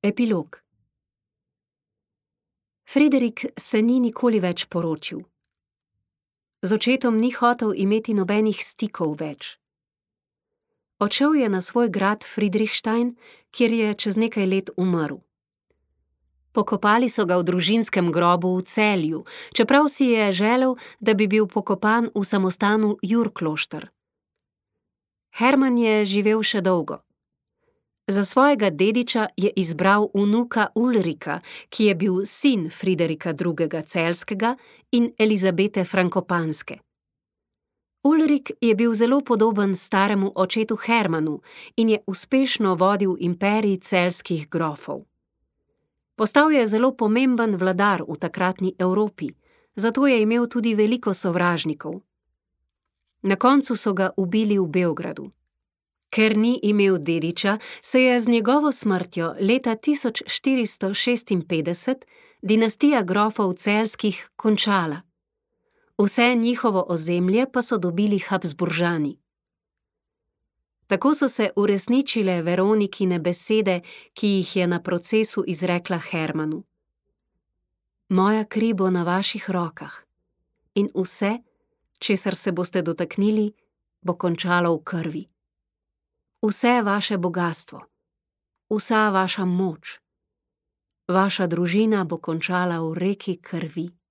Epilog. Friderik se ni nikoli več poročil. Z očetom ni hotel imeti nobenih stikov več. Odšel je na svoj grad Friedrichstein, kjer je čez nekaj let umrl. Pokopali so ga v družinskem grobu v Celju, čeprav si je želel, da bi bil pokopan v samostanu Jurklošter. Herman je živel še dolgo. Za svojega dediča je izbral vnuka Ulrika, ki je bil sin Friderika II. Celjskega in Elizabete Frankopanske. Ulrik je bil zelo podoben staremu očetu Hermanu in je uspešno vodil imperij celjskih grofov. Postal je zelo pomemben vladar v takratni Evropi, zato je imel tudi veliko sovražnikov. Na koncu so ga ubili v Beogradu. Ker ni imel dediča, se je z njegovo smrtjo leta 1456 dinastija grofov celjskih končala. Vse njihovo ozemlje pa so dobili Habsburžani. Tako so se uresničile Veronikine besede, ki jih je na procesu izrekla Hermanu. Moja kri bo na vaših rokah in vse, česar se boste dotaknili, bo končalo v krvi. Vse vaše bogastvo, vsa vaša moč, vaša družina bo končala v reki krvi.